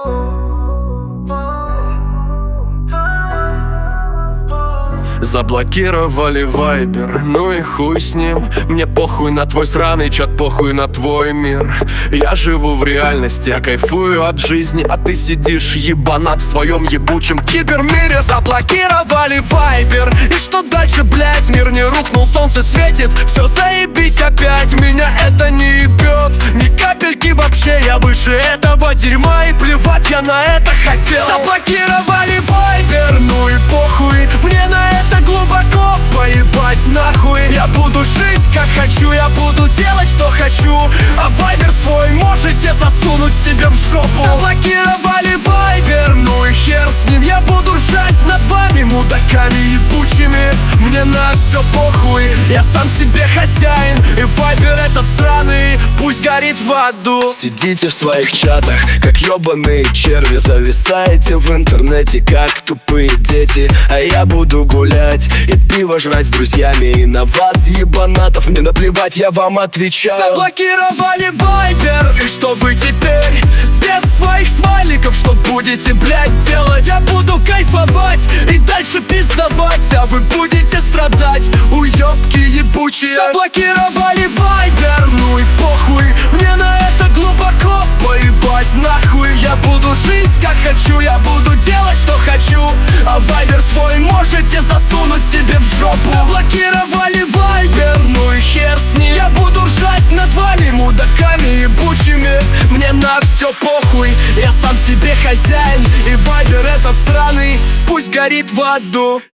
Заблокировали вайбер, ну и хуй с ним. Мне похуй на твой сраный чат, похуй на твой мир. Я живу в реальности, я кайфую от жизни, а ты сидишь ебанат в своем ебучем кибермире. Заблокировали вайбер, и что дальше, блять? Мир не рухнул, солнце светит, все заебись опять. Меня это не ебет, ни капельки вообще. Я выше этого дерьма, и плевать я на это хотел. Заблокировали вайбер, ну и похуй, мне на это глубоко поебать нахуй. Я буду жить как хочу, я буду делать что хочу, а вайбер свой можете засунуть себе в жопу. Заблокировали вайбер, ну и хер с ним. Я буду ржать над вами, мудаками ебучими. Мне на все похуй, я сам себе хозяин, и вайбер этот сраный пусть горит в аду. Сидите в своих чатах, как ебаные черви, зависаете в интернете, как тупые дети. А я буду гулять и пиво жрать с друзьями, и на вас, ебанатов, мне наплевать, я вам отвечаю. Заблокировали вайбер, и что вы теперь? Без своих смайликов, что будете, блять, делать? Я буду кайфовать и дальше пиздовать, а вы будете страдать, уёбки ебучие. Заблокировали вайбер, ну и похуй, мне на это глубоко поебать нахуй. Я буду жить как хочу, я буду делать что хочу, а вайбер свой можете засунуть себе в жопу. Заблокировали вайбер, ну и хер с ним. Я буду ржать над вами, мудаками ебучими. Мне на все похуй, я сам себе хозяин, и вайбер этот сраный пусть горит в аду.